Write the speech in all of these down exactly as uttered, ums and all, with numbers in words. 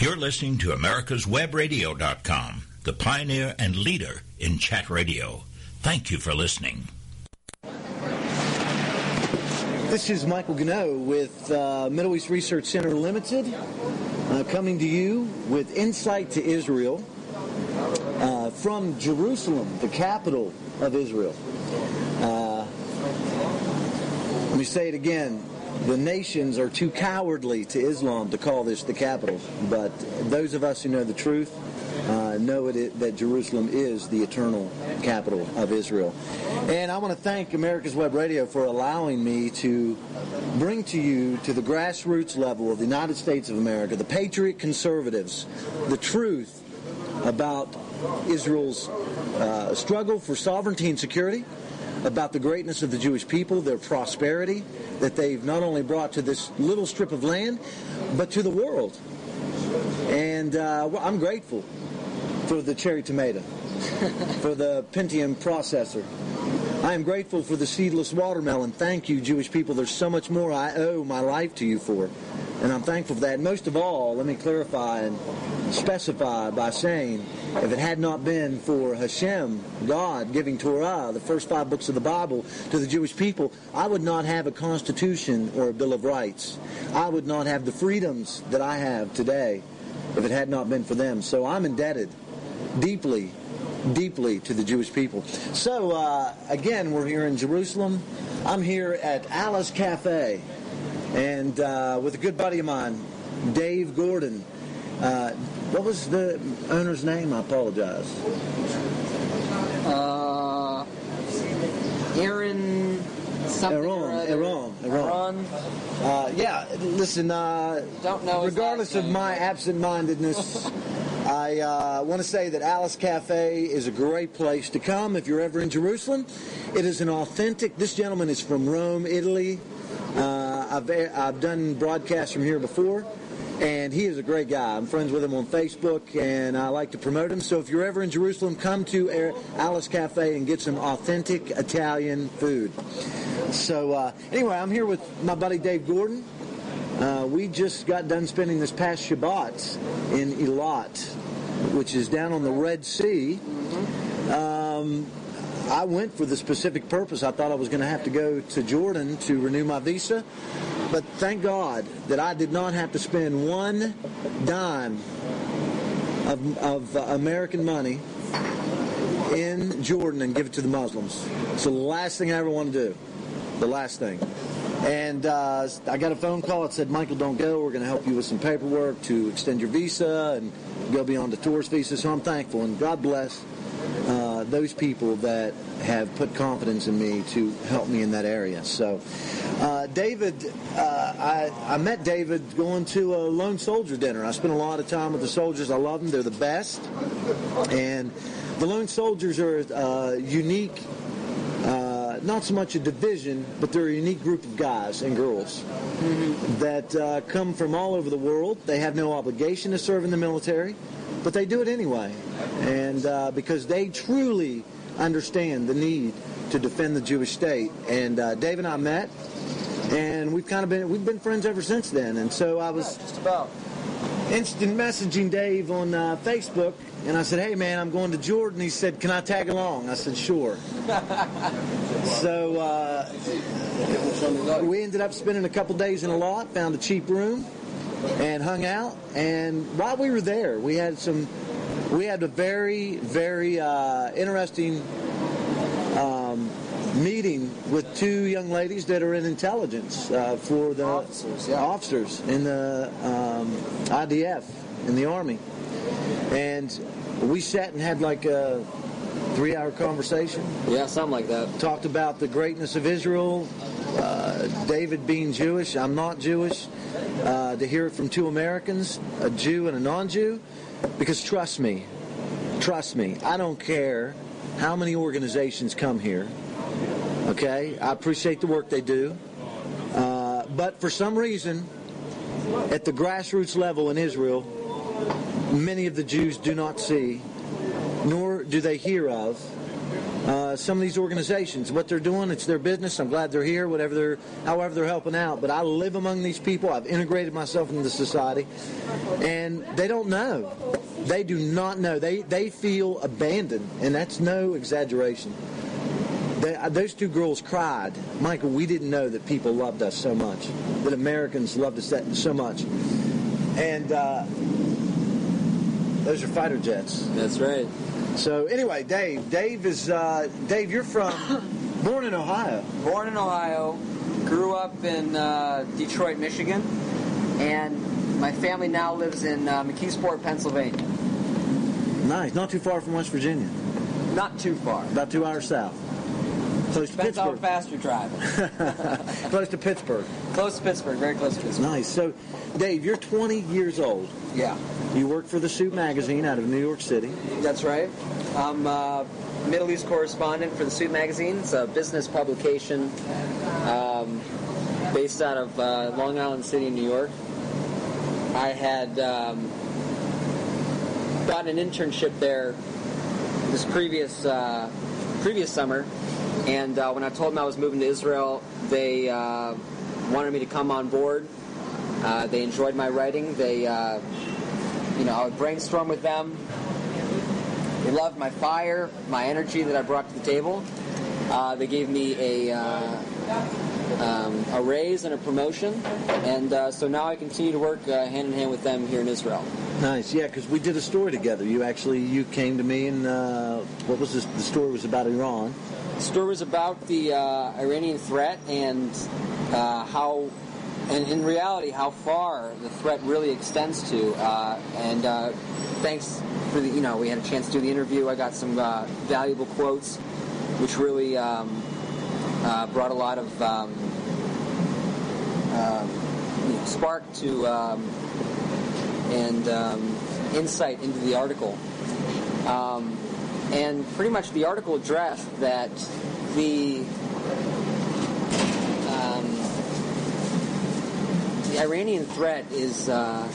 You're listening to Americas Web Radio dot com, the pioneer and leader in chat radio. Thank you for listening. This is Michael Gano with uh, Middle East Research Center Limited, uh, coming to you with insight to Israel uh, from Jerusalem, the capital of Israel. Uh, let me say it again. The nations are too cowardly to Islam to call this the capital, but those of us who know the truth uh, know it, that Jerusalem is the eternal capital of Israel. And I want to thank America's Web Radio for allowing me to bring to you, to the grassroots level of the United States of America, the patriot conservatives, the truth about Israel's uh, struggle for sovereignty and security, about the greatness of the Jewish people, their prosperity that they've not only brought to this little strip of land, but to the world. And uh, well, I'm grateful for the cherry tomato, for the Pentium processor. I am grateful for the seedless watermelon. Thank you, Jewish people. There's so much more I owe my life to you for. And I'm thankful for that. And most of all, let me clarify and specify by saying, if it had not been for Hashem, God, giving Torah, the first five books of the Bible, to the Jewish people, I would not have a constitution or a Bill of Rights. I would not have the freedoms that I have today if it had not been for them. So I'm indebted deeply, deeply to the Jewish people. So, uh, again, we're here in Jerusalem. I'm here at Alice Cafe, and uh, with a good buddy of mine, Dave Gordon. Uh, what was the owner's name? I apologize. Uh, Aaron something Aaron, Aaron, Aaron. Uh, yeah, listen, uh, Don't know regardless of my absent-mindedness, I uh, want to say that Alice Cafe is a great place to come if you're ever in Jerusalem. It is an authentic, this gentleman is from Rome, Italy. Uh, I've, I've done broadcasts from here before, and he is a great guy. I'm friends with him on Facebook, and I like to promote him. So if you're ever in Jerusalem, come to Alice Cafe and get some authentic Italian food. So uh, anyway, I'm here with my buddy Dave Gordon. Uh, we just got done spending this past Shabbat in Eilat, which is down on the Red Sea. Um, I went for the specific purpose. I thought I was going to have to go to Jordan to renew my visa. But thank God that I did not have to spend one dime of, of uh, American money in Jordan and give it to the Muslims. It's the last thing I ever want to do. The last thing. And uh, I got a phone call that said, Michael, don't go. We're going to help you with some paperwork to extend your visa and go beyond the tourist visa. So I'm thankful. And God bless uh, those people that have put confidence in me to help me in that area. So uh, David, uh, I, I met David going to a lone soldier dinner. I spent a lot of time with the soldiers. I love them. They're the best. And the lone soldiers are uh, unique. Uh, not so much a division, but they're a unique group of guys and girls mm-hmm. that uh, come from all over the world. They have no obligation to serve in the military, but they do it anyway. And uh, because they truly understand the need to defend the Jewish state. And uh, Dave and I met, and we've kind of been we've been friends ever since then. And so I was just about instant messaging Dave on uh, Facebook. And I said, hey, man, I'm going to Jordan. He said, can I tag along? I said, sure. So uh, we ended up spending a couple days in a lot, found a cheap room, and hung out. And while we were there, we had some, we had a very, very uh, interesting um, meeting with two young ladies that are in intelligence uh, for the officers, yeah. officers in the um, I D F, in the Army. And we sat and had like a three-hour conversation. Yeah, something like that. Talked about the greatness of Israel, uh, David being Jewish. I'm not Jewish. Uh, to hear it from two Americans, a Jew and a non-Jew, because trust me, trust me, I don't care how many organizations come here. Okay? I appreciate the work they do. Uh, but for some reason, at the grassroots level in Israel, many of the Jews do not see, nor do they hear of, uh, some of these organizations. What they're doing, it's their business. I'm glad they're here, whatever they're, however they're helping out. But I live among these people. I've integrated myself into society, and they don't know. They do not know. They they feel abandoned, and that's no exaggeration. They, those two girls cried. Michael, we didn't know that people loved us so much, that Americans loved us that, so much. And uh, those are fighter jets. That's right. So anyway, Dave. Dave is uh, Dave. You're from born in Ohio. Born in Ohio, grew up in uh, Detroit, Michigan, and my family now lives in uh, McKeesport, Pennsylvania. Nice. Not too far from West Virginia. Not too far. About two hours south. Close to Depends how Pittsburgh. fast you're driving. Close to Pittsburgh. Close to Pittsburgh. Very close to Pittsburgh. Nice. So, Dave, you're twenty years old. Yeah. You work for the Suit magazine out of New York City. That's right. I'm a Middle East correspondent for the Suit magazine. It's a business publication um, based out of uh, Long Island City, New York. I had um, gotten an internship there this previous uh, previous summer, and uh, when I told them I was moving to Israel, they uh, wanted me to come on board. Uh, they enjoyed my writing. They, uh, you know, I would brainstorm with them. They loved my fire, my energy that I brought to the table. Uh, they gave me a uh, um, a raise and a promotion, and uh, so now I continue to work uh, hand in hand with them here in Israel. Nice, yeah, because we did a story together. You actually, you came to me, and uh, what was this? The story was about Iran. The story was about the uh, Iranian threat and uh, how, and in reality, how far the threat really extends to. Uh, and uh, thanks for the, you know, we had a chance to do the interview. I got some uh, valuable quotes, which really um, uh, brought a lot of um, uh, you know, spark to. Um, and um, insight into the article. Um, and pretty much the article addressed that the um, the Iranian threat is uh,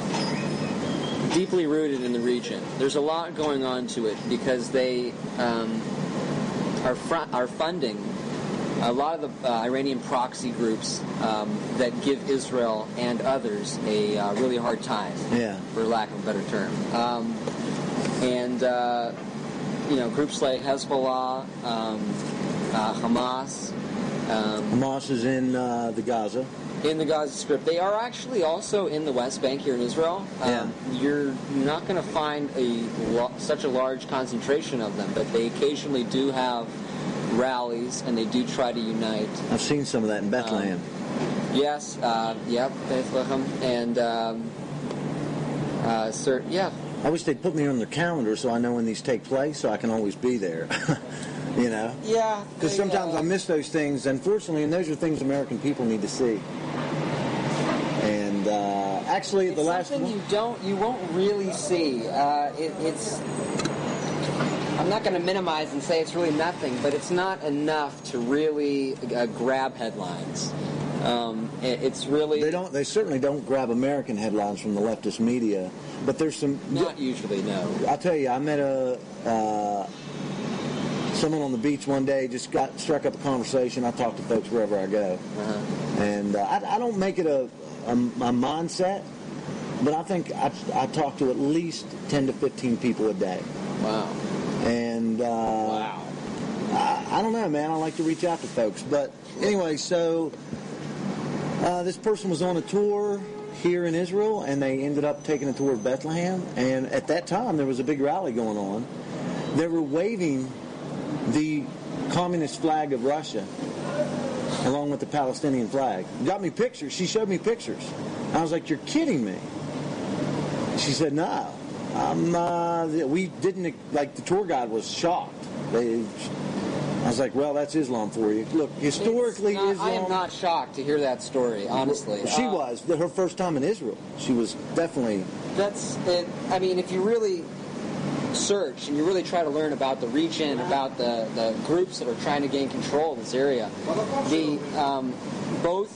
deeply rooted in the region. There's a lot going on to it because they um, are, fr- are funding a lot of the uh, Iranian proxy groups um, that give Israel and others a uh, really hard time, yeah. for lack of a better term. Um, and, uh, you know, groups like Hezbollah, um, uh, Hamas. Um, Hamas is in uh, the Gaza. In the Gaza Strip. They are actually also in the West Bank here in Israel. Um, yeah. You're not going to find a lo- such a large concentration of them, but they occasionally do have rallies, and they do try to unite. I've seen some of that in Bethlehem. Um, yes, uh, yep, Bethlehem, and um, uh, sir, yeah. I wish they'd put me on their calendar so I know when these take place, so I can always be there. You know? Yeah. Because sometimes uh, I miss those things, unfortunately, and those are things American people need to see. And uh, actually, it's the last something one, you don't, you won't really see. Uh, it, it's. I'm not going to minimize and say it's really nothing, but it's not enough to really uh, grab headlines. Um, it, it's really they don't. They certainly don't grab American headlines from the leftist media, but there's some. Not usually, no. I'll tell you, I met a uh, someone on the beach one day. Just got struck up a conversation. I talk to folks wherever I go, uh-huh. and uh, I, I don't make it a, a, a mindset, but I think I, I talk to at least ten to fifteen people a day. Wow. And uh, wow. I, I don't know, man. I like to reach out to folks. But anyway, so uh, this person was on a tour here in Israel, and they ended up taking a tour of Bethlehem. And at that time, there was a big rally going on. They were waving the communist flag of Russia along with the Palestinian flag. Got me pictures. She showed me pictures. I was like, "You're kidding me." She said, "No." Um, uh, we didn't, like, the tour guide was shocked. They, I was like, well, that's Islam for you. Look, historically, not, Islam... I am not shocked to hear that story, honestly. She uh, was. Her first time in Israel. She was definitely... That's, it, I mean, if you really search and you really try to learn about the region, about the, the groups that are trying to gain control of this area, the um, both...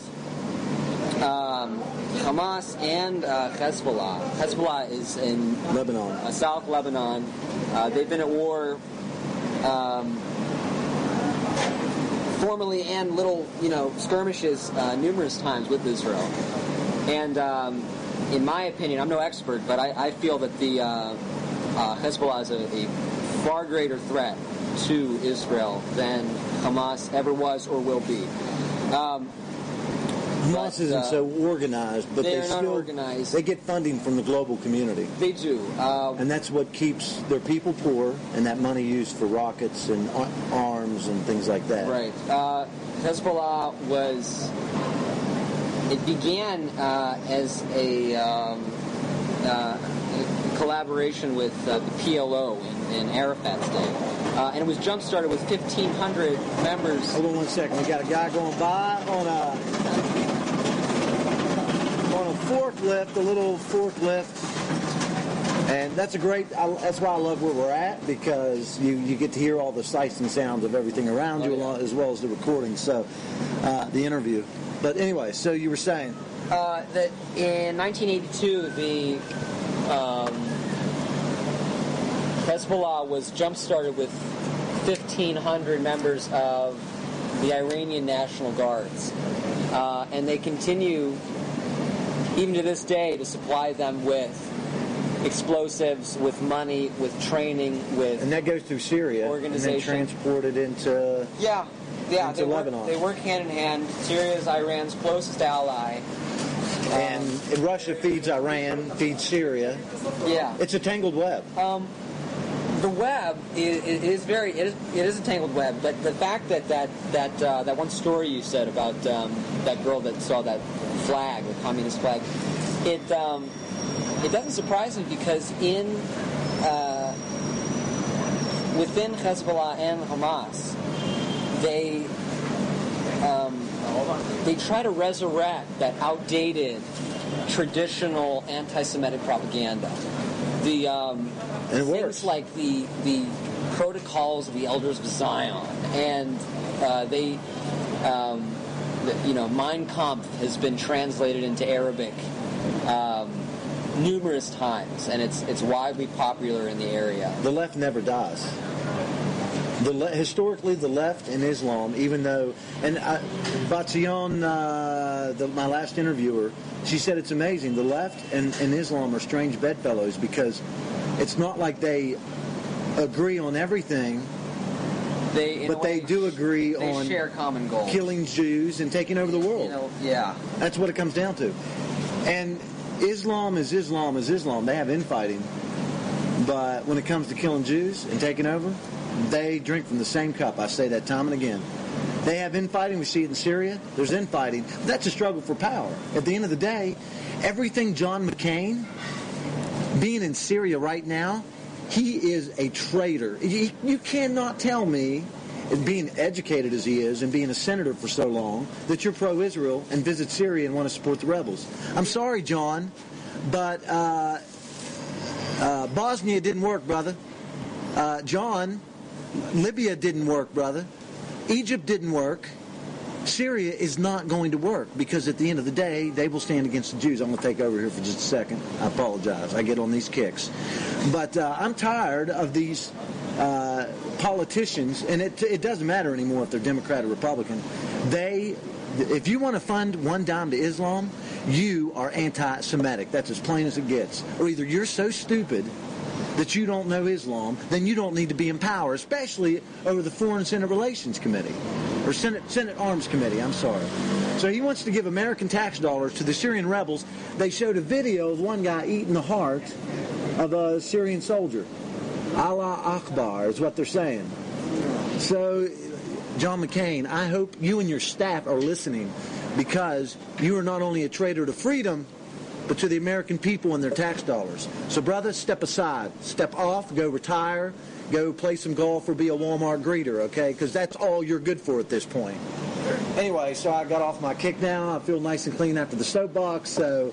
Um, Hamas and uh, Hezbollah. Hezbollah is in Lebanon, uh, South Lebanon. Uh, they've been at war um, formally and little, you know, skirmishes uh, numerous times with Israel. And um, in my opinion, I'm no expert, but I, I feel that the uh, uh, Hezbollah is a, a far greater threat to Israel than Hamas ever was or will be. Um, Hamas but, isn't uh, so organized, but they They're not still organized. they get funding from the global community. They do. Uh, And that's what keeps their people poor, and that money used for rockets and ar- arms and things like that. Right. Uh, Hezbollah was. It began uh, as a um, uh, collaboration with uh, the P L O in, in Arafat's day, uh, and it was jump started with fifteen hundred members. Hold on one second. We got a guy going by on a on a forklift, a little forklift. And that's a great, I, that's why I love where we're at, because you, you get to hear all the sights and sounds of everything around Oh, you, yeah. along, as well as the recording, so uh, the interview. But anyway, so you were saying? Uh, that in nineteen eighty-two, the um, Hezbollah was jump started with fifteen hundred members of the Iranian National Guards, uh, and they continue, even to this day, to supply them with explosives, with money, with training, with And that goes through Syria, organization. and then transported into... yeah, yeah. into They work, Lebanon. they work hand in hand. Syria is Iran's closest ally. And Russia feeds Iran, feeds Syria. Yeah. It's a tangled web. Um, the web is, is very it is, it is a tangled web, but the fact that that that uh, that one story you said about um, that girl that saw that flag, the communist flag, it um, it doesn't surprise me, because in uh, within Hezbollah and Hamas, they um, they try to resurrect that outdated traditional anti-Semitic propaganda. The um, And it things works. like the the protocols of the Elders of Zion, and uh, they, um, the, you know, Mein Kampf has been translated into Arabic um, numerous times, and it's it's widely popular in the area. The left never dies. The le- historically, the left and Islam, even though, and I, Batzion, uh, the, my last interviewer, she said it's amazing. The left and, and Islam are strange bedfellows, because it's not like they agree on everything, They, in but a they way, do agree they on share common goals. killing Jews and taking over the world. You know, yeah. That's what it comes down to. And Islam is Islam is Islam. They have infighting. But when it comes to killing Jews and taking over, they drink from the same cup. I say that time and again. They have infighting. We see it in Syria. There's infighting. That's a struggle for power. At the end of the day, everything John McCain, being in Syria right now, he is a traitor. You, you cannot tell me, being educated as he is and being a senator for so long, that you're pro-Israel and visit Syria and want to support the rebels. I'm sorry, John, but uh, uh, Bosnia didn't work, brother. Uh, John, Libya didn't work, brother. Egypt didn't work. Syria is not going to work, because at the end of the day, they will stand against the Jews. I'm going to take over here for just a second. I apologize. I get on these kicks. But uh, I'm tired of these uh, politicians, and it, it doesn't matter anymore if they're Democrat or Republican. They, if you want to fund one dime to Islam, you are anti-Semitic. That's as plain as it gets. Or either you're so stupid that you don't know Islam, then you don't need to be in power, especially over the Foreign Senate Relations Committee, or Senate Senate Arms Committee, I'm sorry. So he wants to give American tax dollars to the Syrian rebels. They showed a video of one guy eating the heart of a Syrian soldier. Allah Akbar is what they're saying. So, John McCain, I hope you and your staff are listening, because you are not only a traitor to freedom, but to the American people and their tax dollars. So, brother, step aside. Step off. Go retire. Go play some golf or be a Walmart greeter, okay? Because that's all you're good for at this point. Anyway, so I got off my kick now. I feel nice and clean after the soapbox, so...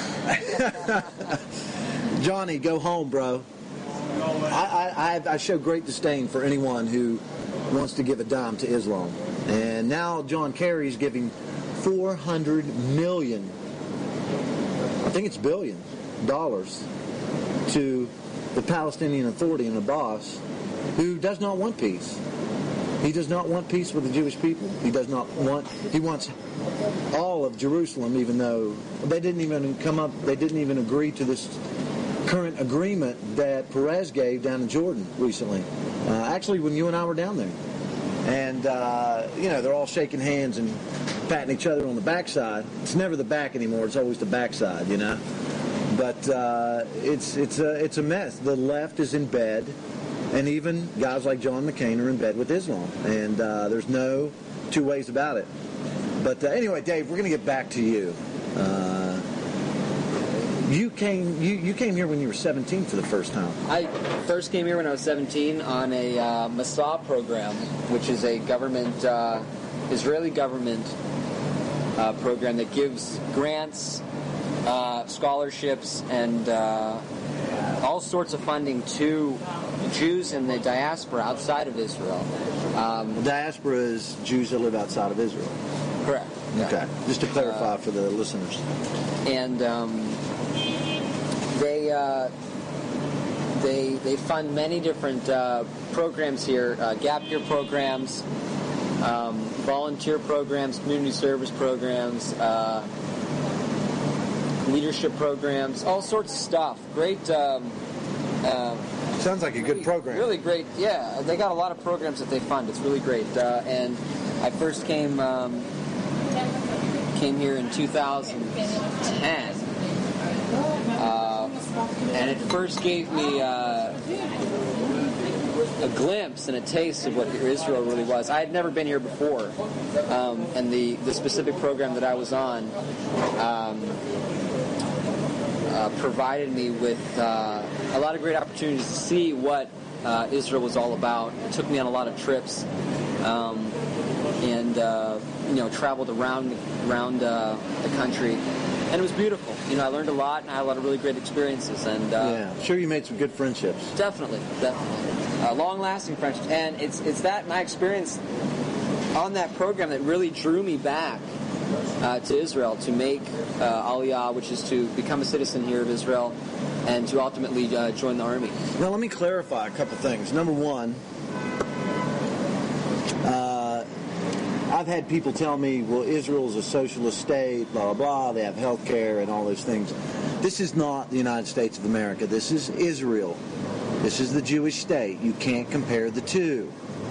Johnny, go home, bro. I, I, I show great disdain for anyone who wants to give a dime to Islam. And now John Kerry's giving four hundred million dollars, I think it's billion dollars, to the Palestinian Authority and Abbas, who does not want peace. He does not want peace with the Jewish people. He does not want, he wants all of Jerusalem, even though they didn't even come up, they didn't even agree to this current agreement that Perez gave down in Jordan recently. Uh, actually, when you and I were down there. And, uh, you know, they're all shaking hands and patting each other on the backside. It's never the back anymore. It's always the backside, you know. But uh, it's it's a, it's a mess. The left is in bed, and even guys like John McCain are in bed with Islam. And uh, there's no two ways about it. But uh, anyway, Dave, we're going to get back to you. Uh, you came you, you came here when you were seventeen for the first time. I first came here when I was seventeen on a uh, Masa program, which is a government, uh, Israeli government uh, program that gives grants, uh, scholarships, and uh, all sorts of funding to Jews in the diaspora outside of Israel. Um, the diaspora is Jews that live outside of Israel. Correct. Okay. Just to clarify uh, for the listeners. And um, they uh, they they fund many different uh, programs here, uh, gap year programs, um, volunteer programs, community service programs, uh, leadership programs, all sorts of stuff. Great. Um, uh, Sounds like a really, good program. Really great. Yeah, they got a lot of programs that they fund. It's really great. Uh, and I first came um, came here in two thousand ten. Uh, and it first gave me uh, a glimpse and a taste of what Israel really was. I had never been here before, um, and the, the specific program that I was on um, uh, provided me with uh, a lot of great opportunities to see what uh, Israel was all about. It took me on a lot of trips, um, and uh, you know, traveled around around uh, the country. And it was beautiful. You know, I learned a lot, and I had a lot of really great experiences. And uh, yeah, I'm sure you made some good friendships. Definitely, definitely, uh, long-lasting friendships. And it's it's that my experience on that program that really drew me back uh, to Israel to make uh, Aliyah, which is to become a citizen here of Israel, and to ultimately uh, join the army. Now, let me clarify a couple things. Number one. Uh, I've had people tell me, well, Israel is a socialist state, blah, blah, blah, they have health care and all those things. This is not the United States of America. This is Israel. This is the Jewish state. You can't compare the two.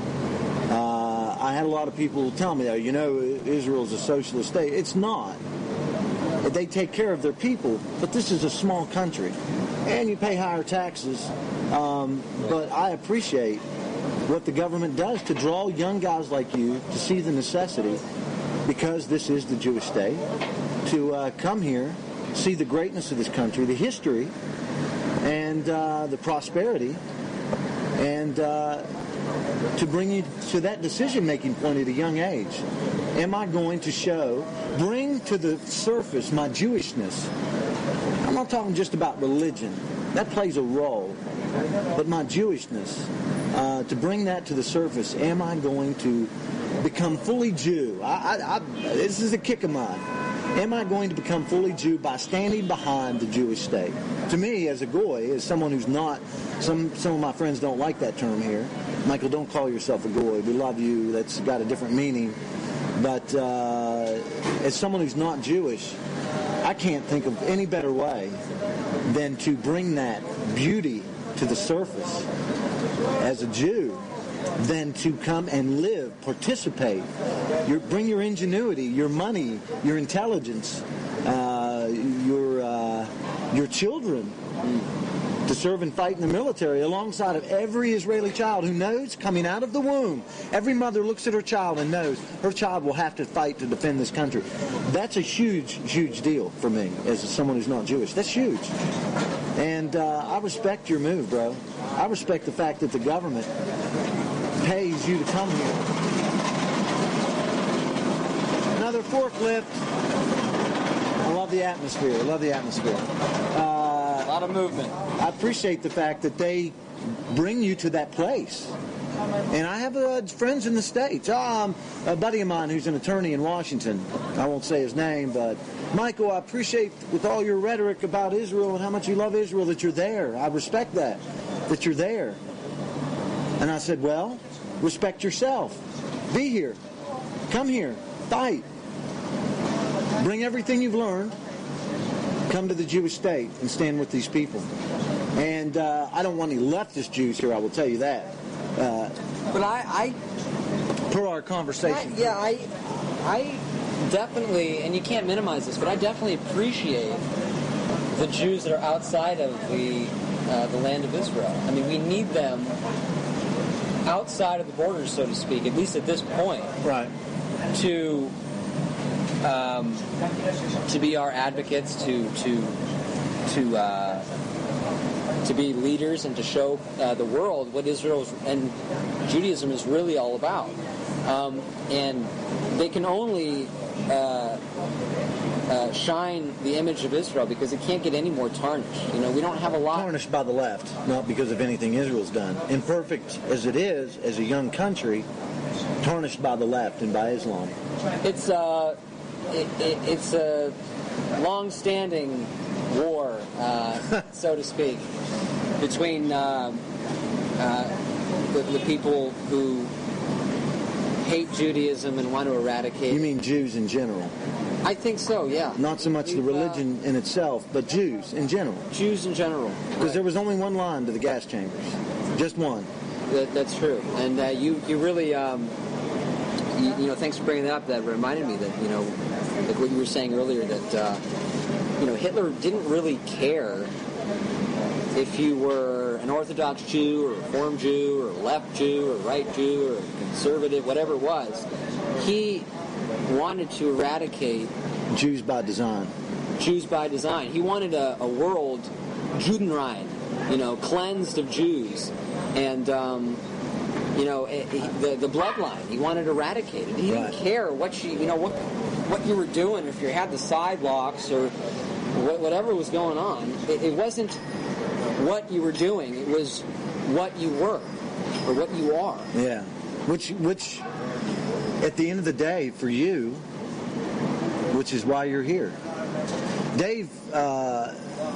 Uh, I had a lot of people tell me, you know, Israel is a socialist state. It's not. They take care of their people, but this is a small country. And you pay higher taxes. Um, but I appreciate what the government does to draw young guys like you to see the necessity, because this is the Jewish state, to uh, come here, see the greatness of this country, the history, and uh, the prosperity, and uh, to bring you to that decision-making point at a young age. Am I going to show, bring to the surface my Jewishness? I'm not talking just about religion. That plays a role. But my Jewishness, uh, to bring that to the surface, am I going to become fully Jew? I, I, I, this is a kick of mine. Am I going to become fully Jew by standing behind the Jewish state? To me, as a goy, as someone who's not, some some of my friends don't like that term here. Michael, don't call yourself a goy. We love you. That's got a different meaning. But uh, as someone who's not Jewish, I can't think of any better way than to bring that beauty to the surface as a Jew than to come and live, participate, your, bring your ingenuity, your money, your intelligence, uh, your uh, your children to serve and fight in the military alongside of every Israeli child who knows coming out of the womb. Every mother looks at her child and knows her child will have to fight to defend this country. That's a huge, huge deal for me as someone who's not Jewish. That's huge. And uh, I respect your move, bro. I respect the fact that the government pays you to come here. Another forklift. I love the atmosphere. I love the atmosphere. Uh, A lot of movement. I appreciate the fact that they bring you to that place. And I have uh, friends in the States. Um, a buddy of mine who's an attorney in Washington. I won't say his name, but Michael, I appreciate with all your rhetoric about Israel and how much you love Israel that you're there. I respect that, that you're there. And I said, well, respect yourself. Be here. Come here. Fight. Bring everything you've learned. Come to the Jewish state and stand with these people. And uh, I don't want any leftist Jews here, I will tell you that. Uh, but I, I... Per our conversation. I, yeah, I, I definitely, and you can't minimize this, but I definitely appreciate the Jews that are outside of the uh, the land of Israel. I mean, we need them outside of the borders, so to speak, at least at this point. Right. To... Um, to be our advocates, to to to uh, to be leaders, and to show uh, the world what Israel and Judaism is really all about. Um, and they can only uh, uh, shine the image of Israel because it can't get any more tarnished. You know, we don't have a lot tarnished by the left, not because of anything Israel's done. Imperfect as it is, as a young country, tarnished by the left and by Islam. It's uh. It, it, it's a long-standing war, uh, so to speak, between uh, uh, the, the people who hate Judaism and want to eradicate. You mean Jews in general? I think so, yeah. Not so much We've, the religion uh, in itself, but Jews in general. Jews in general. Because right. There was only one line to the gas chambers. Just one. That, that's true. And uh, you, you really... Um, You, you know, thanks for bringing that up. That reminded me that, you know, like what you were saying earlier, that, uh, you know, Hitler didn't really care if you were an Orthodox Jew or a Reform Jew or a left Jew or a right Jew or a conservative, whatever it was. He wanted to eradicate Jews by design. Jews by design. He wanted a, a world, Judenrein, you know, cleansed of Jews. And, um, You know, the the bloodline. He wanted eradicated. He didn't right. care what you, you know, what what you were doing, if you had the sidewalks or whatever was going on. It, it wasn't what you were doing. It was what you were or what you are. Yeah. Which, which, at the end of the day, for you, which is why you're here, Dave uh,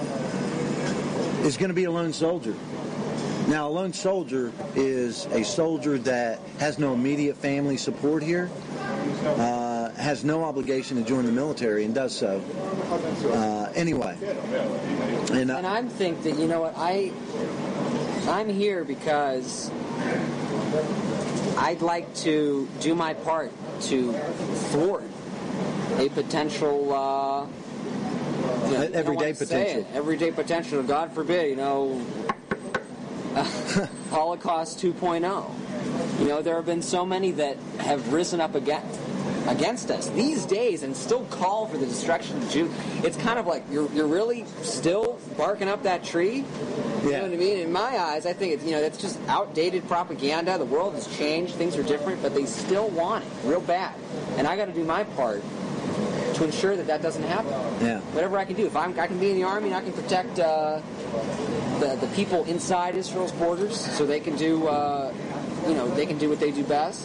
is going to be a lone soldier. Now, a lone soldier is a soldier that has no immediate family support here, uh, has no obligation to join the military, and does so. Uh, anyway. And, uh, and I think that, you know what, I, I'm here because I'd like to do my part to thwart a potential... Uh, you know, everyday potential. Everyday potential. God forbid, you know... Uh, Holocaust two point oh. You know, there have been so many that have risen up against against us these days and still call for the destruction of Jews. It's kind of like you're you're really still barking up that tree. You yeah. know what I mean? In my eyes, I think it's, you know, that's just outdated propaganda. The world has changed, things are different, but they still want it real bad. And I got to do my part to ensure that that doesn't happen. Yeah. Whatever I can do. If I'm, I can be in the army and I can protect uh, the the people inside Israel's borders, so they can do, uh, you know, they can do what they do best.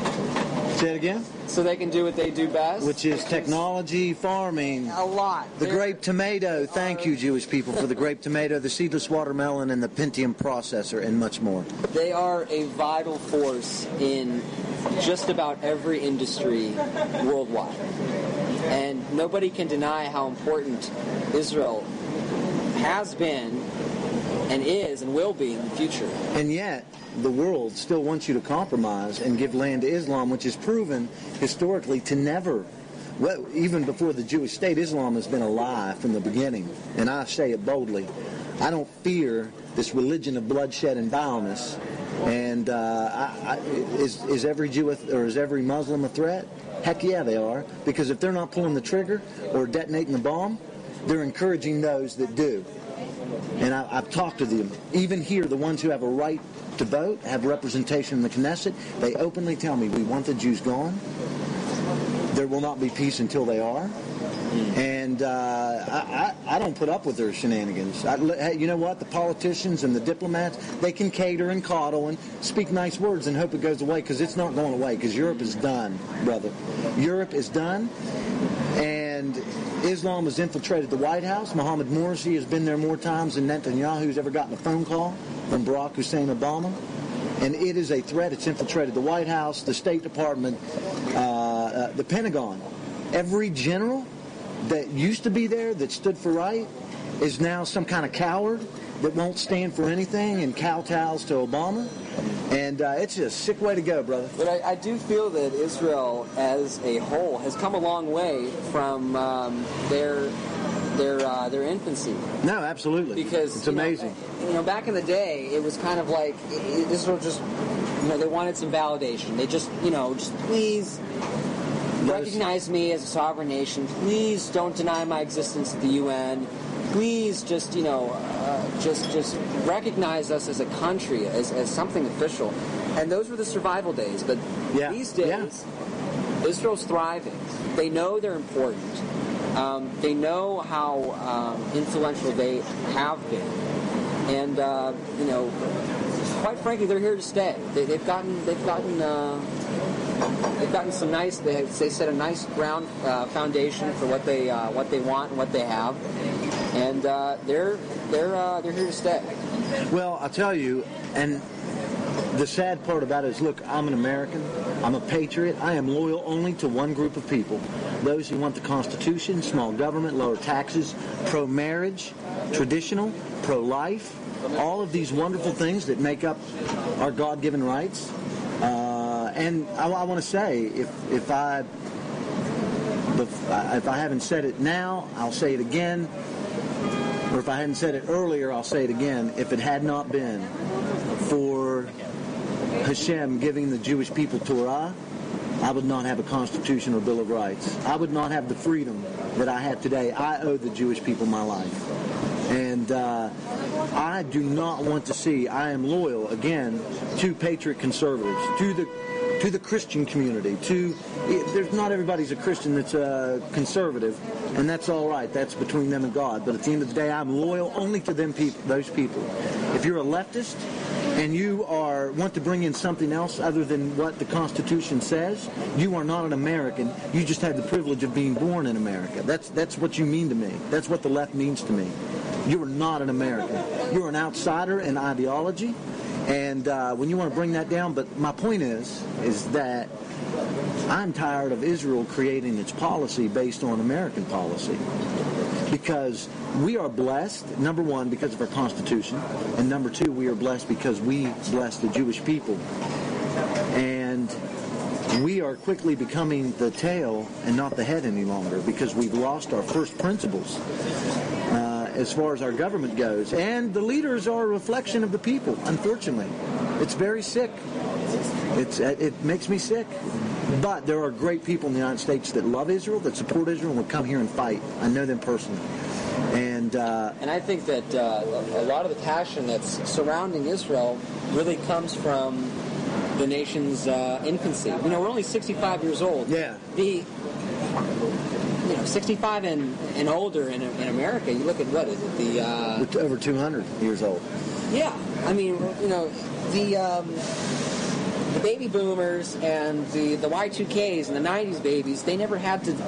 Say it again. So they can do what they do best, which is technology, farming. A lot. The They're, grape tomato. Thank uh, you, Jewish people, for the grape tomato, the seedless watermelon, and the Pentium processor, and much more. They are a vital force in just about every industry worldwide. And nobody can deny how important Israel has been and is and will be in the future. And yet, the world still wants you to compromise and give land to Islam, which is proven historically to never, well, even before the Jewish state, Islam has been a lie from the beginning. And I say it boldly. I don't fear this religion of bloodshed and vileness. And uh, I, I, is, is every Jew or is every Muslim a threat? Heck yeah, they are. Because if they're not pulling the trigger or detonating the bomb, they're encouraging those that do. And I, I've talked to them. Even here, the ones who have a right to vote, have representation in the Knesset, they openly tell me, we want the Jews gone. There will not be peace until they are. And uh, I, I, I don't put up with their shenanigans. I, you know what? The politicians and the diplomats, they can cater and coddle and speak nice words and hope it goes away, because it's not going away, because Europe is done, brother. Europe is done. And Islam has infiltrated the White House. Mohammed Morsi has been there more times than Netanyahu's ever gotten a phone call from Barack Hussein Obama. and it is a threat. It's infiltrated the White House, the State Department, uh, uh, the Pentagon. Every general that used to be there, that stood for right, is now some kind of coward that won't stand for anything and kowtows to Obama. And uh, it's just a sick way to go, brother. But I, I do feel that Israel as a whole has come a long way from um, their their uh, their infancy. No, absolutely. Because it's you amazing. Know, you know, back in the day, it was kind of like Israel just, you know, they wanted some validation. They just, you know, just please recognize me as a sovereign nation. Please don't deny my existence at the U N. Please just, you know, uh, just just recognize us as a country, as, as something official. And those were the survival days. But yeah. these days, yeah. Israel's thriving. They know they're important. Um, they know how um, influential they have been. And, uh, you know, quite frankly, they're here to stay. They, they've gotten, they've gotten, uh, they've gotten some nice. They, they set a nice ground uh, foundation for what they, uh, what they want and what they have, and uh, they're, they're, uh, they're here to stay. Well, I'll tell you, and the sad part about it is, look, I'm an American. I'm a patriot. I am loyal only to one group of people: those who want the Constitution, small government, lower taxes, pro-marriage, traditional, pro-life, all of these wonderful things that make up our God-given rights. Uh, and I, I want to say, if if I if I haven't said it now, I'll say it again. Or if I hadn't said it earlier, I'll say it again. If it had not been for Hashem giving the Jewish people Torah, I would not have a Constitution or Bill of Rights. I would not have the freedom that I have today. I owe the Jewish people my life. And uh, I do not want to see, I am loyal, again, to patriot conservatives, to the to the Christian community, to, there's not everybody's a Christian that's a conservative, and that's all right. That's between them and God. But at the end of the day, I'm loyal only to them people, those people. If you're a leftist and you are want to bring in something else other than what the Constitution says, you are not an American. You just had the privilege of being born in America. That's that's what you mean to me. That's what the left means to me. You are not an American. You're an outsider in ideology. And uh, when you want to bring that down, but my point is, is that I'm tired of Israel creating its policy based on American policy. Because we are blessed, number one, because of our Constitution, and number two, we are blessed because we bless the Jewish people. And we are quickly becoming the tail and not the head any longer because we've lost our first principles. Uh, as far as our government goes. And the leaders are a reflection of the people, unfortunately. It's very sick. It's It makes me sick. But there are great people in the United States that love Israel, that support Israel, and will come here and fight. I know them personally. And uh, and I think that uh, a lot of the passion that's surrounding Israel really comes from the nation's uh, infancy. You know, we're only sixty-five years old. Yeah. The... You know, sixty-five and, and older in, in America, you look at what is it, the... Uh, We're over two hundred years old. Yeah. I mean, you know, the um, the baby boomers and the, the Y two Ks and the nineties babies, they never had to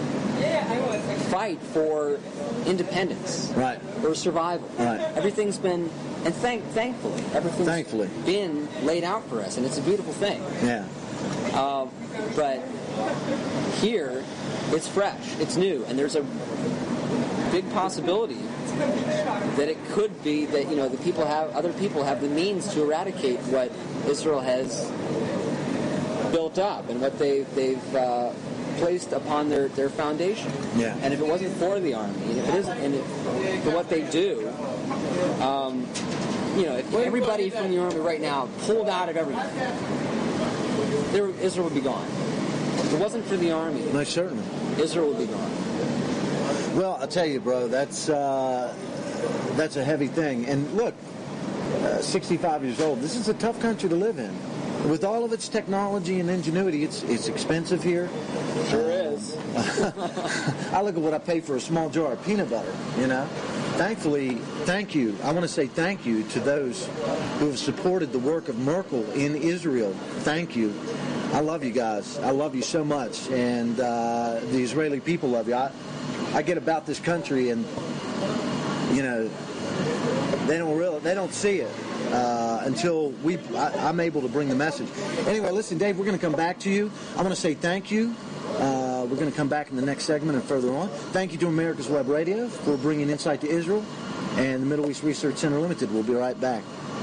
fight for independence. Right. Or survival. Right. Everything's been... And thank, thankfully, everything's thankfully. been laid out for us, and it's a beautiful thing. Yeah. Uh, but here... It's fresh, it's new, and there's a big possibility that it could be that, you know, the people have, other people have the means to eradicate what Israel has built up and what they, they've uh, placed upon their, their foundation. Yeah. And if it wasn't for the army, and if it isn't, and if, for what they do, um, you know, if everybody from the army right now pulled out of everything, there, Israel would be gone. If it wasn't for the army, no, certainly, Israel would be gone. Well, I'll tell you, bro, that's uh, that's a heavy thing. And look, uh, sixty-five years old, this is a tough country to live in. With all of its technology and ingenuity, it's it's expensive here. Sure is. I look at what I pay for a small jar of peanut butter, you know. Thankfully, thank you. I want to say thank you to those who have supported the work of Merkel in Israel. Thank you. I love you guys. I love you so much. And uh, the Israeli people love you. I, I get about this country and, you know, they don't really, they don't see it uh, until we, I, I'm able to bring the message. Anyway, listen, Dave, we're going to come back to you. I want to say thank you. Uh, we're going to come back in the next segment and further on. Thank you to America's Web Radio for bringing insight to Israel and the Middle East Research Center Limited. We'll be right back.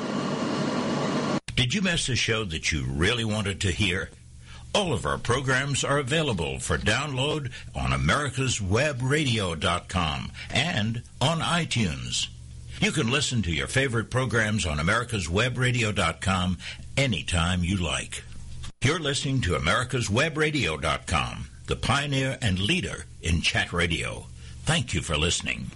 Did you miss a show that you really wanted to hear? All of our programs are available for download on americas web radio dot com and on iTunes. You can listen to your favorite programs on americas web radio dot com anytime you like. You're listening to americas web radio dot com, the pioneer and leader in chat radio. Thank you for listening.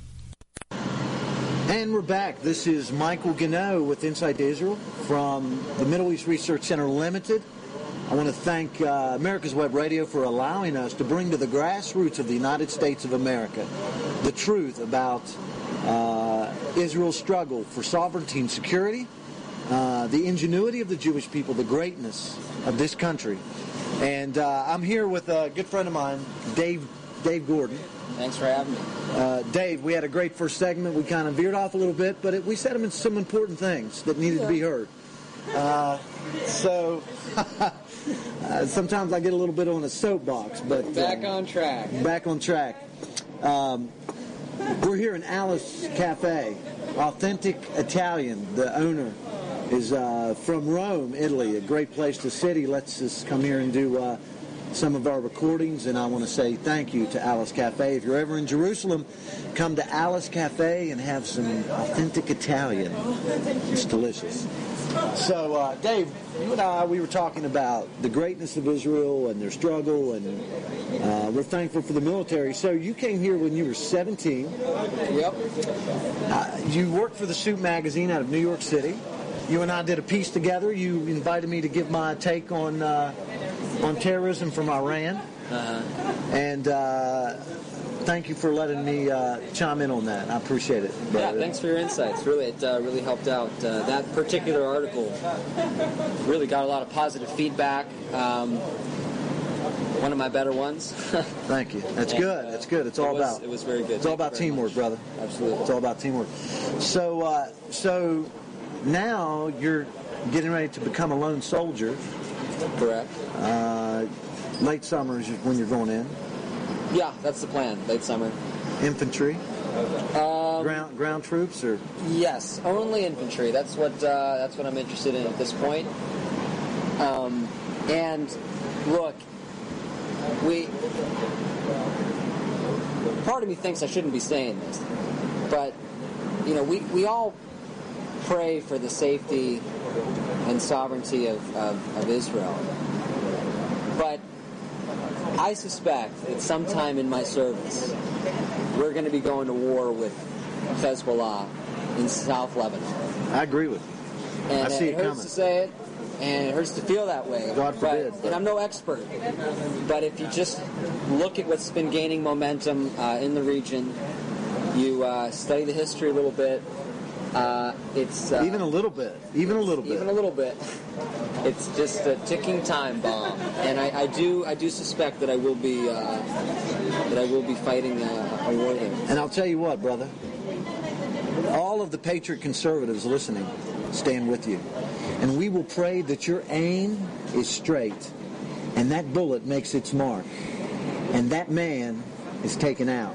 And we're back. This is Michael Gano with Insight to Israel from the Middle East Research Center Limited. I want to thank uh, America's Web Radio for allowing us to bring to the grassroots of the United States of America the truth about uh, Israel's struggle for sovereignty and security, uh, the ingenuity of the Jewish people, the greatness of this country. And uh, I'm here with a good friend of mine, Dave Dave Gordon. Thanks for having me. Uh, Dave, we had a great first segment. We kind of veered off a little bit, but it, we said some important things that needed yeah. to be heard. Uh, so uh, sometimes I get a little bit on a soapbox, but back uh, on track. Back on track. Um, we're here in Alice Cafe, authentic Italian. The owner is uh, from Rome, Italy. A great place to sit. He lets us come here and do Uh, some of our recordings, and I want to say thank you to Alice Cafe. If you're ever in Jerusalem, come to Alice Cafe and have some authentic Italian. It's delicious. So, uh, Dave, you and I, we were talking about the greatness of Israel and their struggle, and uh, we're thankful for the military. So you came here when you were seventeen. Yep. Uh, you worked for the Soup magazine out of New York City. You and I did a piece together. You invited me to give my take on uh, on terrorism from Iran. Uh-huh. And uh, thank you for letting me uh, chime in on that. I appreciate it. Yeah, thanks for your insights. Really, it uh, really helped out. Uh, that particular article really got a lot of positive feedback. Um, one of my better ones. Thank you. That's and, good. Uh, That's good. It's all it was, about. It was very good. It's all Thank about teamwork, much. brother. Absolutely. It's all about teamwork. So, uh, so now you're getting ready to become a lone soldier. Correct. Uh, late summer is when you're going in. Yeah, that's the plan. Late summer. Infantry. Um, ground ground troops, or yes, only infantry. That's what uh, that's what I'm interested in at this point. Um, and look, we. Part of me thinks I shouldn't be saying this, but you know, we we all pray for the safety and sovereignty of, of, of Israel. But I suspect that sometime in my service, we're going to be going to war with Hezbollah in South Lebanon. I agree with you. And I see it, it hurts coming. to say it, and it hurts to feel that way. God forbid. But, and I'm no expert, but if you just look at what's been gaining momentum uh, in the region, you uh, study the history a little bit, Uh, it's uh, even a little bit, even a little bit, even a little bit. It's just a ticking time bomb, and I, I do, I do suspect that I will be, uh, that I will be fighting a, a war there. And I'll tell you what, brother, all of the patriot conservatives listening stand with you, and we will pray that your aim is straight, and that bullet makes its mark, and that man is taken out.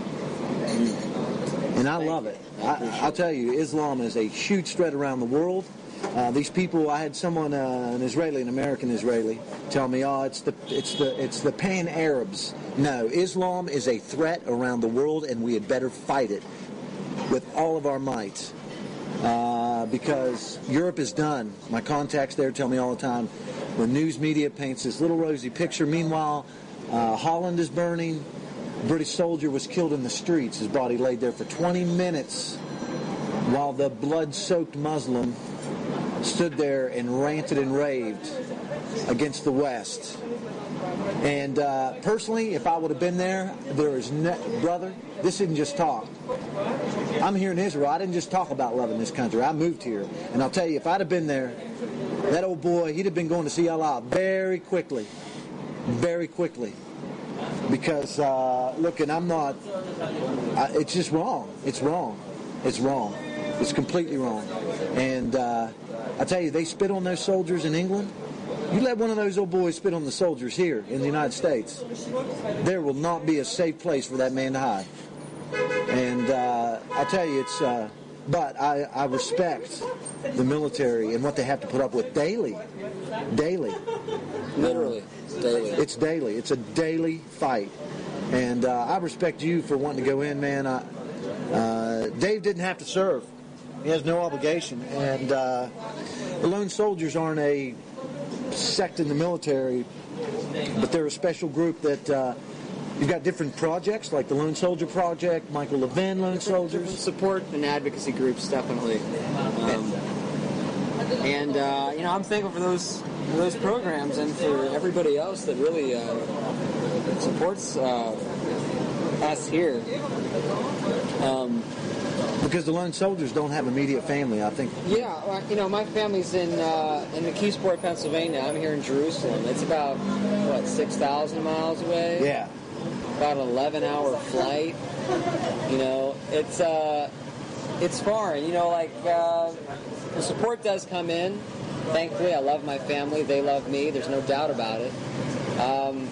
And I love it. I, I'll tell you, Islam is a huge threat around the world. Uh, these people, I had someone, uh, an Israeli, an American Israeli, tell me, "Oh, it's the, it's the, it's the Pan Arabs." No, Islam is a threat around the world, and we had better fight it with all of our might, uh, because Europe is done. My contacts there tell me all the time, the news media paints this little rosy picture. Meanwhile, uh, Holland is burning. A British soldier was killed in the streets. His body laid there for twenty minutes while the blood-soaked Muslim stood there and ranted and raved against the West. And uh, personally, if I would have been there, there is no, brother, this isn't just talk. I'm here in Israel. I didn't just talk about loving this country. I moved here. And I'll tell you, if I'd have been there, that old boy, he'd have been going to see Allah very quickly. Very quickly. Because, uh, look, and I'm not, I, it's just wrong. It's wrong. It's wrong. It's completely wrong. And uh, I tell you, they spit on those soldiers in England. You let one of those old boys spit on the soldiers here in the United States, there will not be a safe place for that man to hide. And uh, I tell you, it's. Uh, but I, I respect the military and what they have to put up with daily, daily. Literally, daily. It's daily. It's a daily fight. And uh, I respect you for wanting to go in, man. I, uh, Dave didn't have to serve. He has no obligation. And uh, the lone soldiers aren't a sect in the military, but they're a special group that uh, you've got different projects, like the Lone Soldier Project, Michael Levin Lone Soldiers. Support and advocacy groups, definitely. Um, and, uh, you know, I'm thankful for those for those programs and for everybody else that really uh, supports uh, us here. Um, Because the lone soldiers don't have immediate family, I think. Yeah, well, you know, my family's in uh, in McKeesport, Pennsylvania. I'm here in Jerusalem. It's about, what, six thousand miles away? Yeah. About an eleven-hour flight. You know, it's uh, it's far. And, you know, like, uh, the support does come in. Thankfully, I love my family. They love me. There's no doubt about it. Um,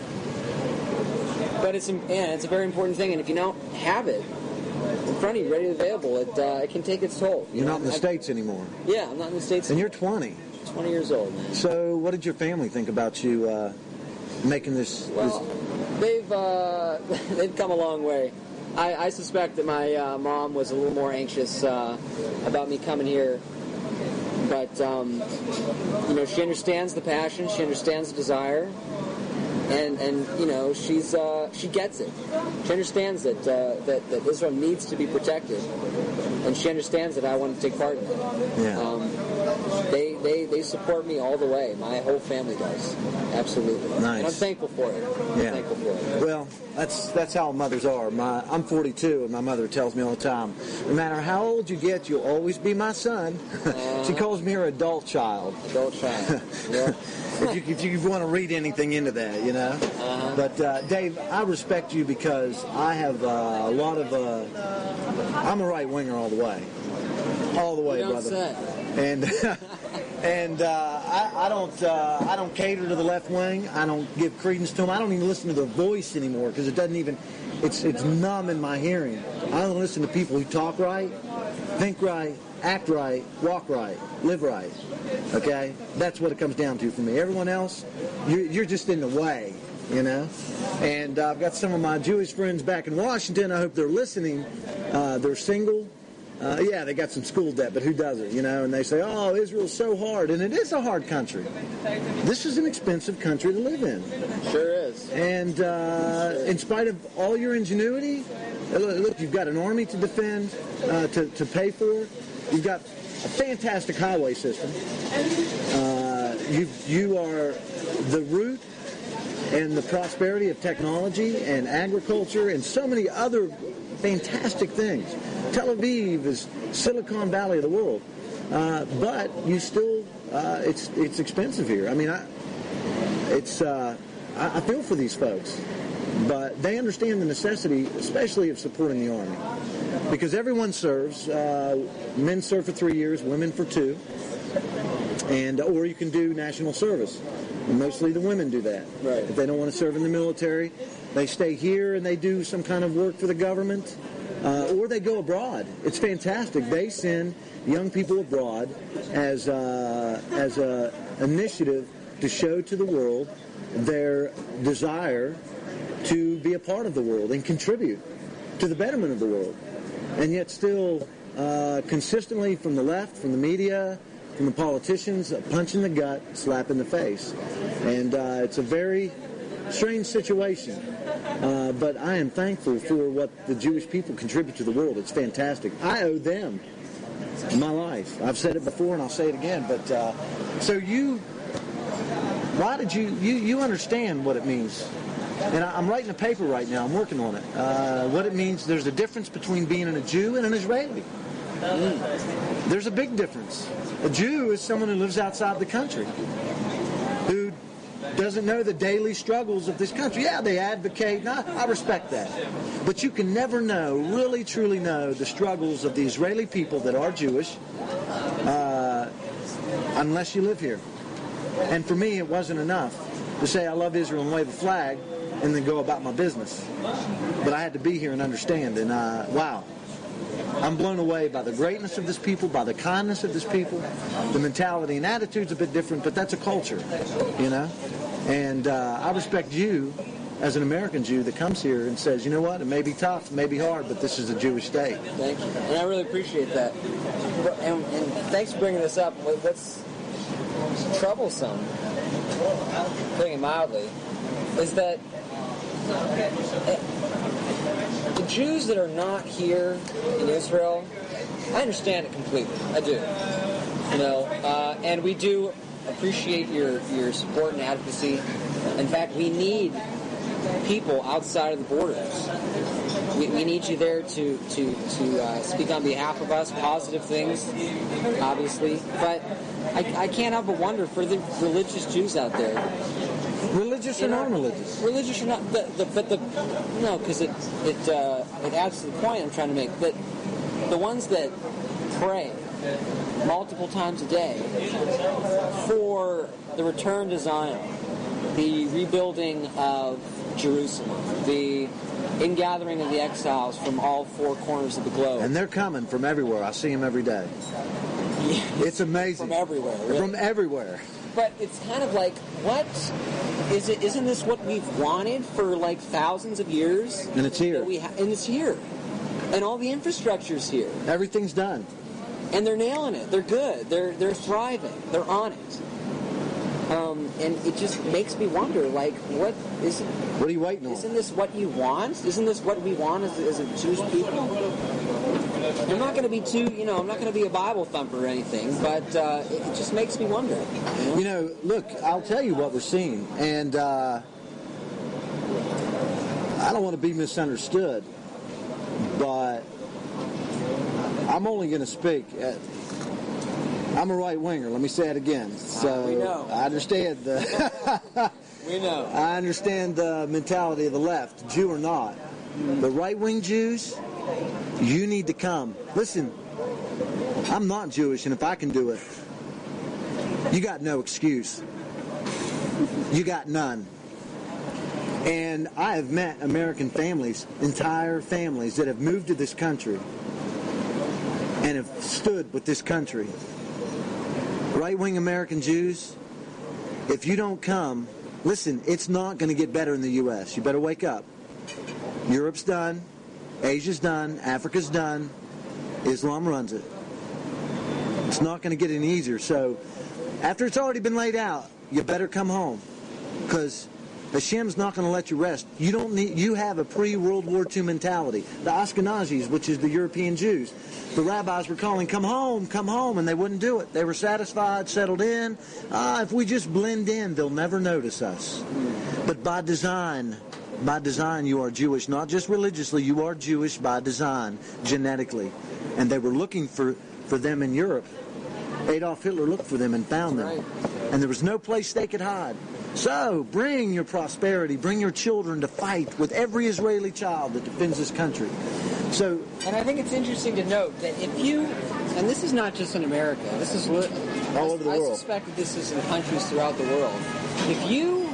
but it's, yeah, it's a very important thing. And if you don't have it in front of you, ready and available, it uh, it can take its toll. You're know? not in the I, States anymore. Yeah, I'm not in the States. And you're twenty. twenty years old, man. So what did your family think about you uh, making this? Well, this... they've uh, they've come a long way. I, I suspect that my uh, mom was a little more anxious uh, about me coming here, but um, you know, she understands the passion, she understands the desire. And, and you know, she's uh, she gets it. She understands that, uh, that that Israel needs to be protected, and she understands that I want to take part in it. Yeah. Um, they, they they support me all the way. My whole family does, absolutely. Nice. And I'm thankful for it. I'm Yeah. thankful for it. Well, that's that's how mothers are. My I'm forty-two, and my mother tells me all the time, no matter how old you get, you'll always be my son. Uh, she calls me her adult child. Adult child. Yeah. if, you, if you want to read anything into that, you know. Uh-huh. But uh, Dave, I respect you because I have uh, a lot of. Uh, I'm a right winger all the way, all the way, You don't brother. say. And and uh, I, I don't uh, I don't cater to the left wing. I don't give credence to them. I don't even listen to their voice anymore because it doesn't even. It's it's numb in my hearing. I don't listen to people who talk right, think right, act right, walk right, live right. Okay, that's what it comes down to for me. Everyone else, you're, you're just in the way, you know. And uh, I've got some of my Jewish friends back in Washington. I hope they're listening. Uh, they're single. Uh, yeah, they got some school debt, but who doesn't, you know? And they say, oh, Israel's so hard. And it is a hard country. This is an expensive country to live in. Sure is. And uh, in spite of all your ingenuity, look, you've got an army to defend, uh, to, to pay for. You've got a fantastic highway system. Uh, you, you are the root and the prosperity of technology and agriculture and so many other fantastic things. Tel Aviv is Silicon Valley of the world, uh, but you still uh, it's it's expensive here. I mean, I it's uh, I, I feel for these folks, but they understand the necessity, especially of supporting the army, because everyone serves. Uh, men serve for three years, women for two, and or you can do national service. And mostly the women do that. Right. If they don't want to serve in the military, they stay here and they do some kind of work for the government. Uh, or they go abroad. It's fantastic. They send young people abroad as uh, as a initiative to show to the world their desire to be a part of the world and contribute to the betterment of the world. And yet still uh, consistently from the left, from the media, from the politicians, a punch in the gut, slap in the face. And uh, it's a very strange situation. Uh, but I am thankful for what the Jewish people contribute to the world. It's fantastic. I owe them my life. I've said it before and I'll say it again. But uh, so you, why did you, you, you understand what it means? And I, I'm writing a paper right now. I'm working on it. Uh, what it means, there's a difference between being a Jew and an Israeli. Mm. There's a big difference. A Jew is someone who lives outside the country, who doesn't know the daily struggles of this country. Yeah, they advocate, and I, I respect that. But you can never know, really truly know, the struggles of the Israeli people that are Jewish uh, unless you live here. And for me, it wasn't enough to say I love Israel and wave a flag and then go about my business. But I had to be here and understand, and uh, wow. I'm blown away by the greatness of this people, by the kindness of this people. The mentality and attitude's a bit different, but that's a culture, you know? And uh, I respect you as an American Jew that comes here and says, you know what, it may be tough, it may be hard, but this is a Jewish state. Thank you. And I really appreciate that. And, and thanks for bringing this up. What's troublesome, putting it mildly, is that the Jews that are not here in Israel, I understand it completely. I do. You know, uh, and we do appreciate your, your support and advocacy. In fact, we need people outside of the borders. We, we need you there to to to uh, speak on behalf of us, positive things, obviously. But I, I can't help but wonder for the religious Jews out there. Religious or non-religious? Religious or not, the, the, but the no, because it it uh, it adds to the point I'm trying to make. That the ones that pray multiple times a day for the return to Zion, the rebuilding of Jerusalem, the ingathering of the exiles from all four corners of the globe, and they're coming from everywhere. I see them every day. It's amazing. From everywhere. Really. From everywhere. But it's kind of like, what is it? Isn't this what we've wanted for like thousands of years? And it's here. That we ha- and it's here, and all the infrastructure's here. Everything's done, and they're nailing it. They're good. They're they're thriving. They're on it. Um, and it just makes me wonder, like, what is? What are you waiting on? Isn't this what you want? Isn't this what we want as, as a Jewish people? I'm not going to be too, you know, I'm not going to be a Bible thumper or anything, but uh, it, it just makes me wonder. You know? You know, look, I'll tell you what we're seeing, and uh, I don't want to be misunderstood, but I'm only going to speak at, I'm a right-winger, let me say it again. So uh, we know. I understand the we know. I understand the mentality of the left, Jew or not. Mm. The right-wing Jews, you need to come. Listen, I'm not Jewish, and if I can do it, you got no excuse. You got none. And I have met American families, entire families, that have moved to this country and have stood with this country. Right-wing American Jews, if you don't come, listen, it's not going to get better in the U S. You better wake up. Europe's done. Asia's done. Africa's done. Islam runs it. It's not going to get any easier. So after it's already been laid out, you better come home, because Hashem's not going to let you rest. You don't need. You have a pre-World War Two mentality. The Ashkenazis, which is the European Jews, the rabbis were calling, come home, come home, and they wouldn't do it. They were satisfied, settled in. Ah, if we just blend in, they'll never notice us. But by design, by design, you are Jewish. Not just religiously, you are Jewish by design, genetically. And they were looking for, for them in Europe. Adolf Hitler looked for them and found them. Right. And there was no place they could hide. So, bring your prosperity, bring your children to fight with every Israeli child that defends this country. So, and I think it's interesting to note that if you, and this is not just in America, this is all over the I world. I suspect that this is in countries throughout the world. If you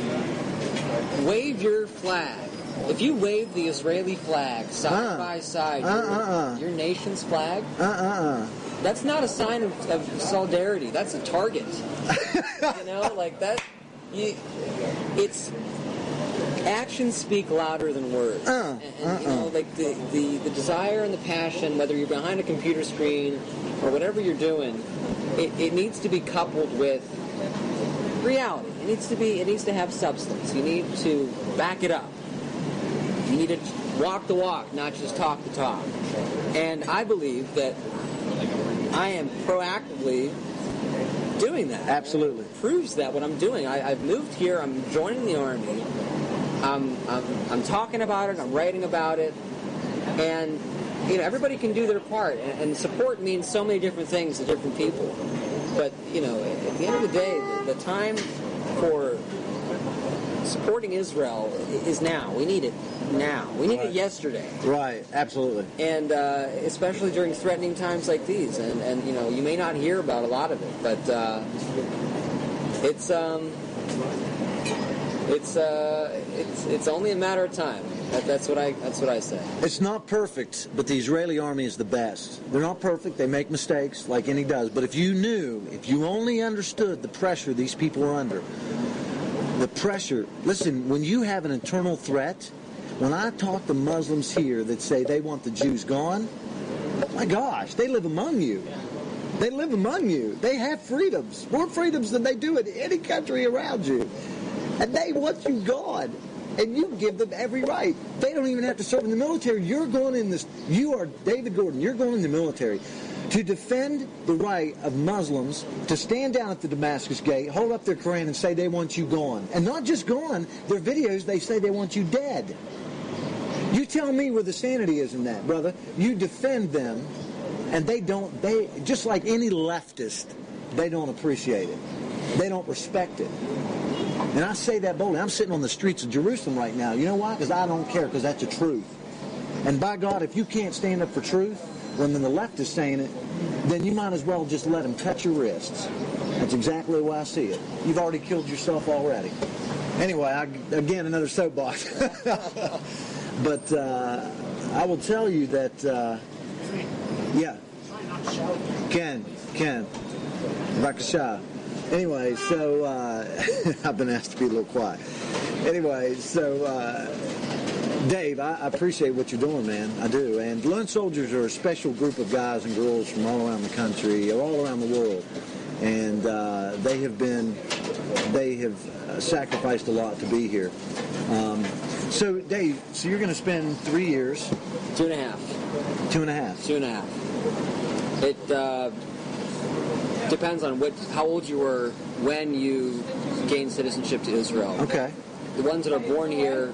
wave your flag, if you wave the Israeli flag side uh, by side, uh, your, uh, uh. your nation's flag, uh, uh, uh. that's not a sign of, of solidarity. That's a target. You know, like that. You, it's actions speak louder than words, uh, and, and you know, like the, the, the desire and the passion, whether you're behind a computer screen or whatever you're doing, it, it needs to be coupled with reality. It needs to be. It needs to have substance. You need to back it up. You need to walk the walk, not just talk the talk. And I believe that I am proactively doing that. Absolutely. It proves that what I'm doing. I, I've moved here. I'm joining the Army. I'm, I'm, I'm talking about it. I'm writing about it. And, you know, everybody can do their part. And, and support means so many different things to different people. But, you know, at the end of the day, the, the time for supporting Israel is now. We need it now. We need Right. it yesterday. Right, absolutely. And uh, especially during threatening times like these. And, and, you know, you may not hear about a lot of it, but uh, it's um, it's uh, it's it's only a matter of time. That, that's what I that's what I say. It's not perfect, but the Israeli army is the best. They're not perfect. They make mistakes like any does. But if you knew, if you only understood the pressure these people are under, the pressure, listen, when you have an internal threat, when I talk to Muslims here that say they want the Jews gone, my gosh, they live among you. They live among you. They have freedoms, more freedoms than they do in any country around you. And they want you gone. And you give them every right. They don't even have to serve in the military. You're going in this, you are David Gordon, you're going in the military to defend the right of Muslims to stand down at the Damascus Gate, hold up their Quran and say they want you gone. And not just gone, their videos, they say they want you dead. You tell me where the sanity is in that, brother. You defend them, and they don't, they, just like any leftist, they don't appreciate it. They don't respect it. And I say that boldly. I'm sitting on the streets of Jerusalem right now. You know why? Because I don't care, because that's the truth. And by God, if you can't stand up for truth, when the left is saying it, then you might as well just let them cut your wrists. That's exactly the way I see it. You've already killed yourself already. Anyway, I, again, another soapbox. But uh, I will tell you that, uh, yeah. Ken, Ken, Bakasha. Anyway, so uh, I've been asked to be a little quiet. Anyway, so uh, Dave, I, I appreciate what you're doing, man. I do. And Lone Soldiers are a special group of guys and girls from all around the country, or all around the world, and uh, they have been, they have uh, sacrificed a lot to be here. Um, so, Dave, so you're going to spend three years, Two and a half. two and a half. Two and a half. It uh, depends on what, how old you were when you gained citizenship to Israel. Okay. The ones that are born here,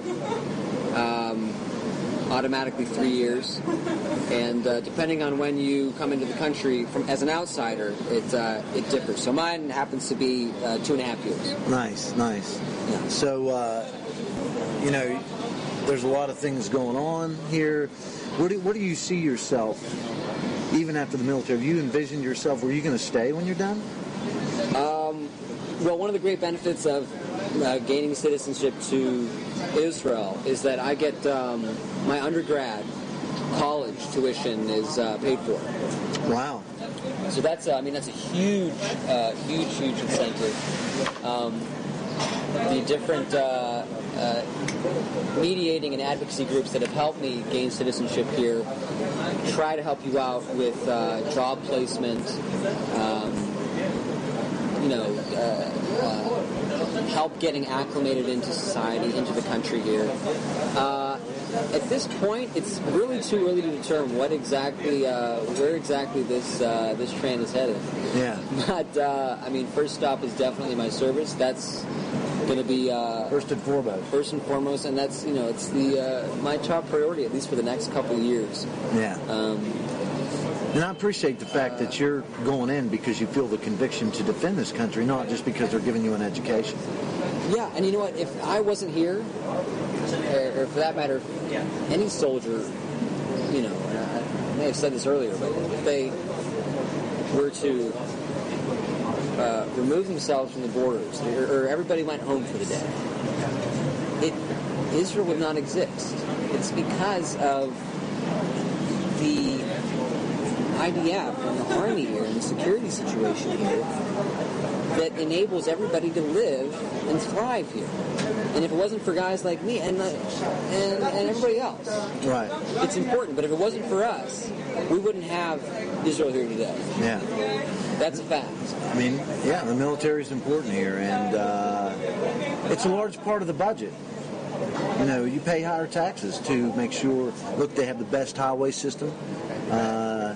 um, automatically three years. And uh, depending on when you come into the country from as an outsider, it uh, it differs. So mine happens to be uh, two and a half years. Nice, nice. Yeah. So, uh, you know, there's a lot of things going on here. Where do, where do you see yourself, even after the military? Have you envisioned yourself, were you going to stay when you're done? Um, well, one of the great benefits of uh, gaining citizenship to Israel is that I get um, my undergrad college tuition is uh, paid for. Wow. So that's, uh, I mean, that's a huge, uh, huge, huge incentive. Um, the different uh, uh, mediating and advocacy groups that have helped me gain citizenship here try to help you out with uh, job placement, um, you know, uh, uh, help getting acclimated into society, into the country here. Uh, at this point, it's really too early to determine what exactly, uh, where exactly this uh, this train is headed. Yeah. But uh, I mean, first stop is definitely my service. That's going to be uh, First and foremost. first and foremost, and that's you know, it's the uh, my top priority at least for the next couple of years. Yeah. Um, And I appreciate the fact that you're going in because you feel the conviction to defend this country, not just because they're giving you an education. Yeah, and you know what? If I wasn't here, or, or for that matter, any soldier, you know, and I, I may have said this earlier, but if they were to uh, remove themselves from the borders, or, or everybody went home for the day, it Israel would not exist. It's because of the I D F and the army here and the security situation here that enables everybody to live and thrive here. And if it wasn't for guys like me and, uh, and and everybody else, Right. it's important. But if it wasn't for us, we wouldn't have Israel here today. Yeah. That's a fact. I mean, yeah, the military is important here, and uh, it's a large part of the budget. You know, you pay higher taxes to make sure, look, they have the best highway system. Uh,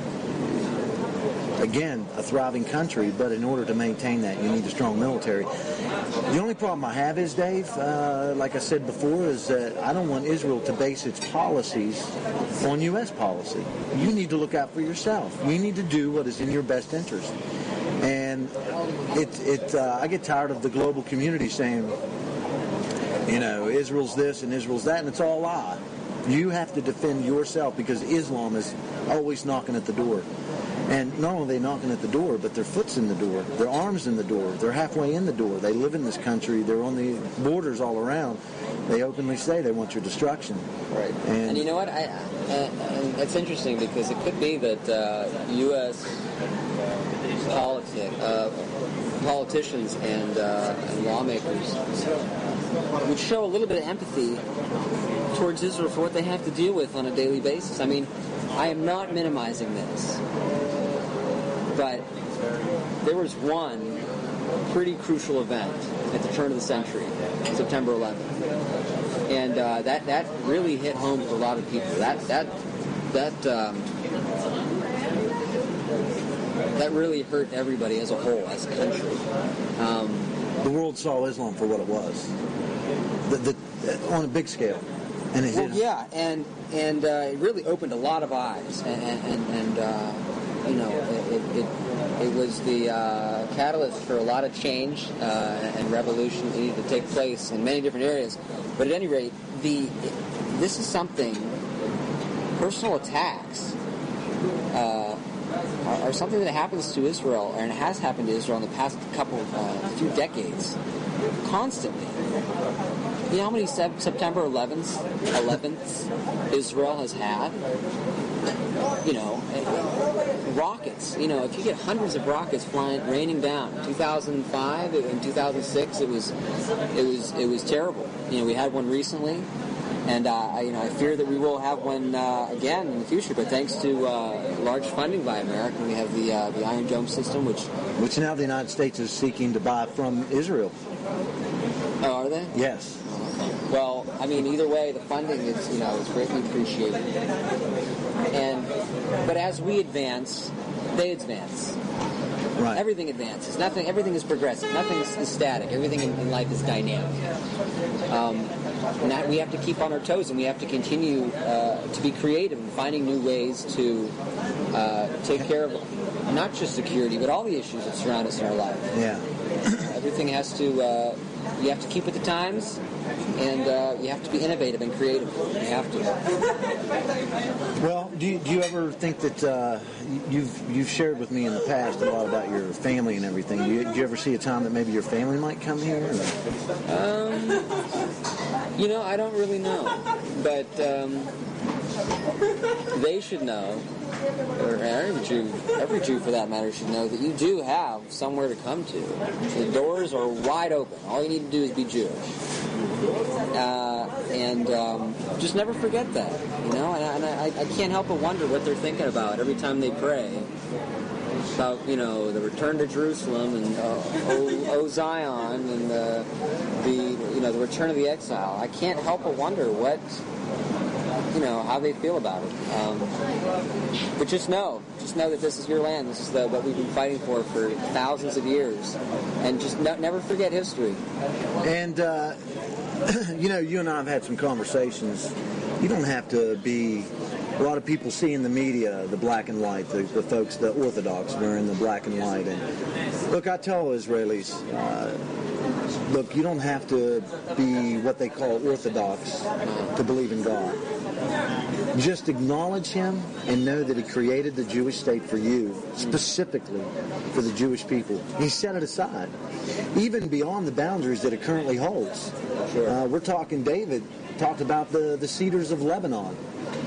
again, a thriving country, but in order to maintain that, you need a strong military. The only problem I have is, Dave, uh, like I said before, is that I don't want Israel to base its policies on U S policy. You need to look out for yourself. You need to do what is in your best interest. And it, it, uh, I get tired of the global community saying, you know, Israel's this and Israel's that, and it's all a lie. You have to defend yourself because Islam is always knocking at the door. And not only are they knocking at the door, but their foot's in the door, their arm's in the door, they're halfway in the door. They live in this country, they're on the borders all around. They openly say they want your destruction. Right. And, and you know what? I, I, and it's interesting because it could be that uh, U S politic, uh, politicians and, uh, and lawmakers would show a little bit of empathy towards Israel for what they have to deal with on a daily basis. I mean, I am not minimizing this, but there was one pretty crucial event at the turn of the century, September eleventh, and uh, that that really hit home with a lot of people. That that that um, that really hurt everybody as a whole, as a country. Um, the world saw Islam for what it was, the, the, on a big scale. And it well, yeah, and and uh, it really opened a lot of eyes, and and, and uh, you know, it it, it was the uh, catalyst for a lot of change uh, and revolution that needed to take place in many different areas. But at any rate, the this is something. Personal attacks uh, are, are something that happens to Israel, and it has happened to Israel in the past couple, uh, few decades, constantly. You know how many sep- September eleventh, eleventh Israel has had? You know, rockets. You know, if you get hundreds of rockets flying, raining down. two thousand five and two thousand six, it was, it was, it was terrible. You know, we had one recently, and uh, I, you know, I fear that we will have one uh, again in the future. But thanks to uh, large funding by America, we have the uh, the Iron Dome system, which which now the United States is seeking to buy from Israel. Oh, are they? Yes. Well, I mean, either way, the funding is, you know, is greatly appreciated. And but as we advance, they advance. Right. Everything advances. Nothing. Everything is progressive. Nothing is, is static. Everything in, in life is dynamic. Um, and that we have to keep on our toes, and we have to continue uh, to be creative and finding new ways to uh, take care of not just security, but all the issues that surround us in our life. Yeah. Everything has to. Uh, you have to keep with the times, and uh, you have to be innovative and creative. You have to. Well, do you, do you ever think that uh, you've you've shared with me in the past a lot about your family and everything? Do you, do you ever see a time that maybe your family might come here? Or? Um, you know, I don't really know, but um, they should know, or every Jew, every Jew for that matter, should know that you do have somewhere to come to. The doors are wide open. All you need to do is be Jewish. Uh, and um, just never forget that, you know. And, I, and I, I can't help but wonder what they're thinking about every time they pray about, you know, the return to Jerusalem and uh, oh, oh Zion and uh, the, you know, the return of the exile. I can't help but wonder what, you know, how they feel about it. Um, but just know, just know that this is your land. This is the, what we've been fighting for for thousands of years, and just no, never forget history. And. Uh You know, you and I have had some conversations. You don't have to be... A lot of people see in the media the black and white, the, the folks, the Orthodox, wearing the black and white. And look, I tell Israelis, uh, look, you don't have to be what they call Orthodox to believe in God. Just acknowledge Him and know that He created the Jewish state for you, specifically for the Jewish people. He set it aside, even beyond the boundaries that it currently holds. Sure. Uh, we're talking, David talked about the, the cedars of Lebanon,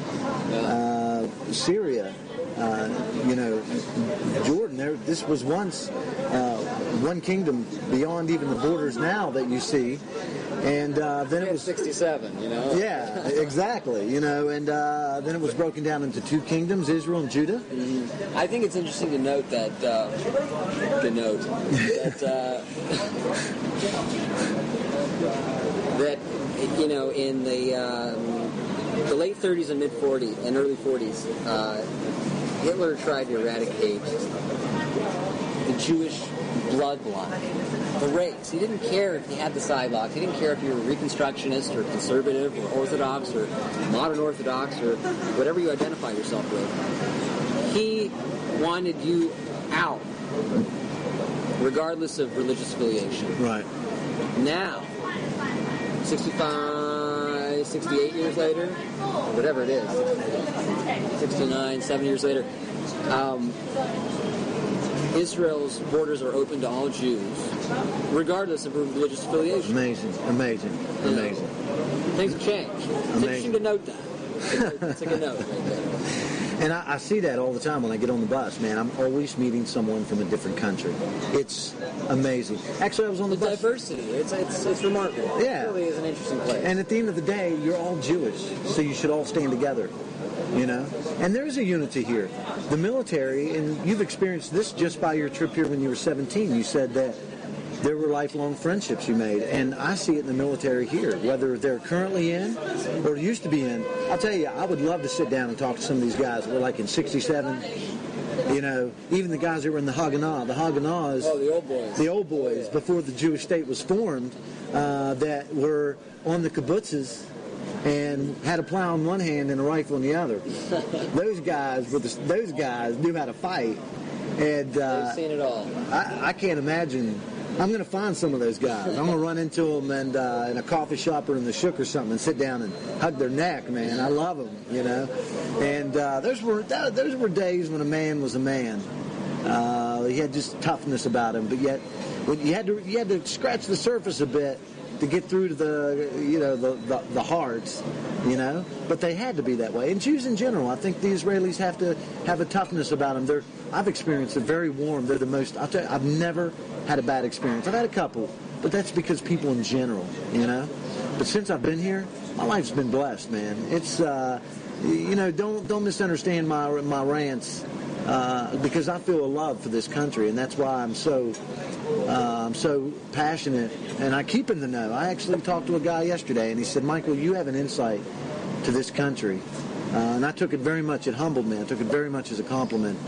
uh, Syria, uh, you know, Jordan. There, this was once uh, one kingdom beyond even the borders now that you see. And uh, then it was sixty-seven, you know. Yeah, exactly. You know, and uh, then it was broken down into two kingdoms, Israel and Judah. Mm-hmm. I think it's interesting to note that uh, to note that uh, that you know in the um, the late thirties and mid forties and early forties, uh, Hitler tried to eradicate the Jewish bloodline, the race. He didn't care if you had the sidewalk. He didn't care if you were Reconstructionist or conservative or Orthodox or modern Orthodox or whatever you identify yourself with. He wanted you out, regardless of religious affiliation. Right. Now, sixty-five, sixty-eight years later, whatever it is, sixty-nine, seven years later, um, Israel's borders are open to all Jews, regardless of religious affiliation. Amazing, amazing, You know, amazing. things have changed. It's Amazing. interesting to note that. It's like a note right there. And I, I see that all the time when I get on the bus, man. I'm always meeting someone from a different country. It's amazing. Actually, I was on the, The bus. diversity, it's, it's, it's remarkable. Yeah. It really is an interesting place. And at the end of the day, you're all Jewish, so you should all stand together, you know? And there is a unity here. The military, and you've experienced this just by your trip here when you were seventeen, you said that there were lifelong friendships you made, and I see it in the military here, whether they're currently in or used to be in. I'll tell you, I would love to sit down and talk to some of these guys that were like in sixty-seven, you know, even the guys that were in the Haganah. The Haganah is oh, the old boys. the old boys before the Jewish state was formed, uh, that were on the kibbutzes and had a plow in one hand and a rifle in the other. Those guys were the, those guys knew how to fight, and uh, They've seen it all. I, I can't imagine. I'm going to find some of those guys. I'm going to run into them and uh, in a coffee shop or in the Shuk or something and sit down and hug their neck, man. I love them, you know. And uh, those were that, those were days when a man was a man. Uh, he had just toughness about him, but yet you had to you had to scratch the surface a bit to get through to the you know the, the the hearts, you know. But they had to be that way. And Jews in general, I think the Israelis have to have a toughness about them. They're I've experienced it very warm. They're the most. I'll tell you, I've never had a bad experience. I've had a couple, but that's because people in general, you know. But since I've been here, my life's been blessed, man. It's uh, you know, don't don't misunderstand my my rants. Uh, because I feel a love for this country, and that's why I'm so uh, I'm so passionate, and I keep in the know. I actually talked to a guy yesterday, and he said, "Michael, you have an insight to this country," uh, and I took it very much. It humbled me. I took it very much as a compliment.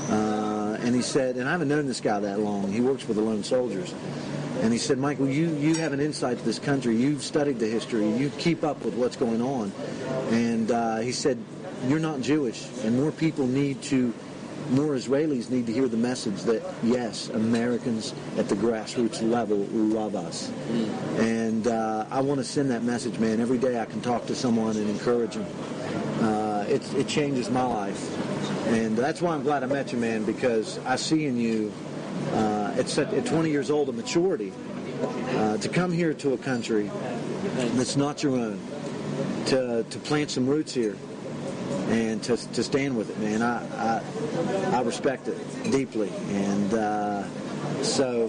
Uh, and he said, and I haven't known this guy that long. He works for the Lone Soldiers. And he said, Michael, you, you have an insight to this country. You've studied the history. You keep up with what's going on. And uh, he said, you're not Jewish, and more people need to More Israelis need to hear the message that, yes, Americans at the grassroots level love us. Mm. And uh, I want to send that message, man. Every day I can talk to someone and encourage them. Uh, it, it changes my life. And that's why I'm glad I met you, man, because I see in you, uh, at, at twenty years old, a maturity uh, to come here to a country that's not your own, to, to plant some roots here. And to to stand with it, man. I I, I respect it deeply, and uh, so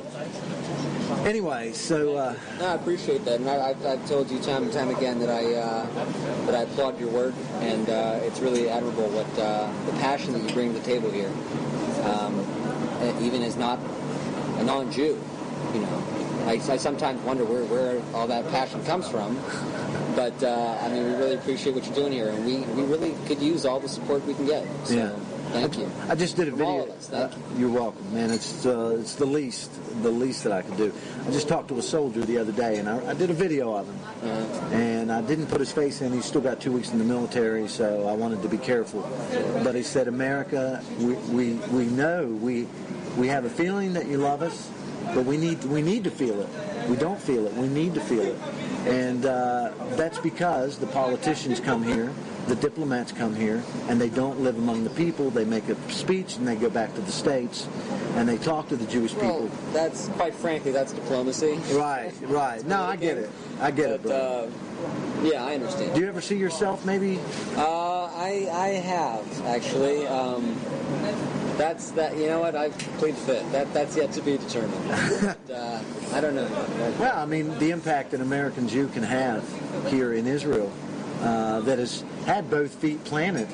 anyway, so uh, no, I appreciate that, and I, I've, I've told you time and time again that I uh, that I applaud your work, and uh, it's really admirable what uh, the passion that you bring to the table here, um, even as not a non-Jew. You know, I, I sometimes wonder where where all that passion comes from. But, uh, I mean, we really appreciate what you're doing here, and we, we really could use all the support we can get. So, yeah. thank you. I just did a From video. all of us, thank uh, you. You're welcome, man. It's uh, it's the least, the least that I could do. I just talked to a soldier the other day, and I, I did a video of him. Uh-huh. And I didn't put his face in. He's still got two weeks in the military, so I wanted to be careful. But he said, America, we, we, we know, we we have a feeling that you love us, but we need we need to feel it. We don't feel it. We need to feel it. And uh, that's because the politicians come here, the diplomats come here, and they don't live among the people. They make a speech, and they go back to the States, and they talk to the Jewish people. Well, that's, quite frankly, that's diplomacy. Right, right. No, I get it. I get it, but, bro. Uh, yeah, I understand. Do you ever see yourself maybe? Uh, I, I have, actually. Um, That's that. You know what? I plead fifth. That that's yet to be determined. But, uh, I don't know. Well, I mean, the impact an American Jew can have here in Israel, uh, that has had both feet planted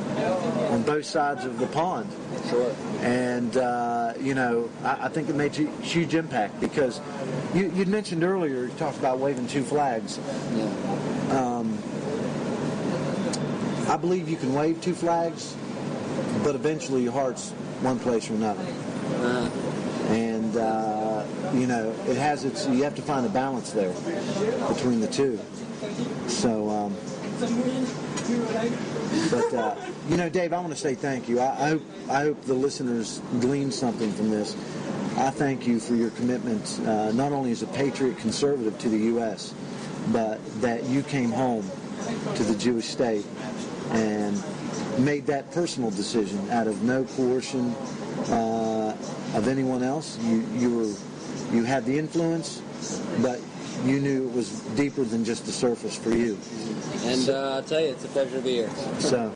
on both sides of the pond. Sure. And uh, you know, I, I think it made a huge impact because you you'd mentioned earlier. You talked about waving two flags. Yeah. Um, I believe you can wave two flags, but eventually your heart's one place or another. Uh-huh. And, uh, you know, it has its, you have to find a balance there between the two. So, um, but, uh, you know, Dave, I want to say thank you. I, I hope, I hope the listeners glean something from this. I thank you for your commitment, uh, not only as a patriot conservative to the U S, but that you came home to the Jewish state and made that personal decision out of no coercion uh, of anyone else. You you were you had the influence, but you knew it was deeper than just the surface for you. And uh, I'll tell you, it's a pleasure to be here. So.